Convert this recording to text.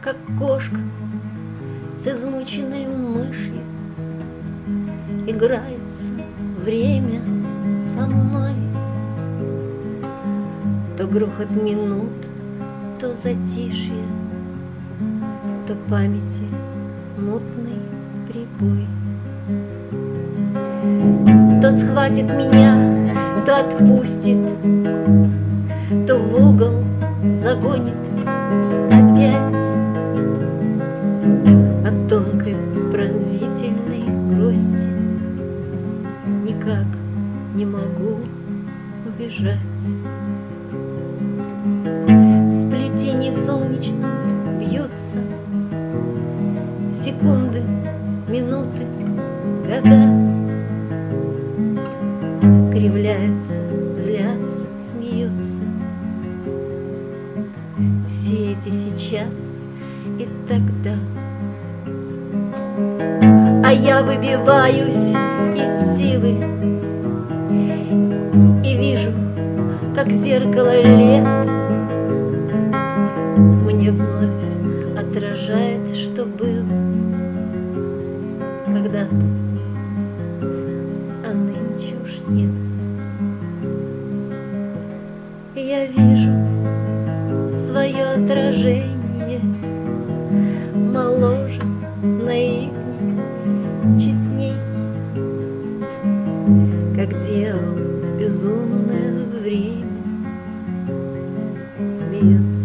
как кошка с измученной мышью. Играется время со мной. То грохот минут, то затишье, то памяти мутный прибой. То схватит меня, то отпустит, то в угол загонит опять. От тонкой пронзительной грусти никак не могу убежать. В сплетении солнечном бьются секунды, минуты, года. Кривляются, злятся, смеются. Все эти сейчас и тогда. А я выбиваюсь из силы и вижу, как зеркало лет мне вновь отражает, что было когда-то, а нынче уж нет. И я вижу свое отражение, моложе, наивней, честней, как делал безумное время. Смеется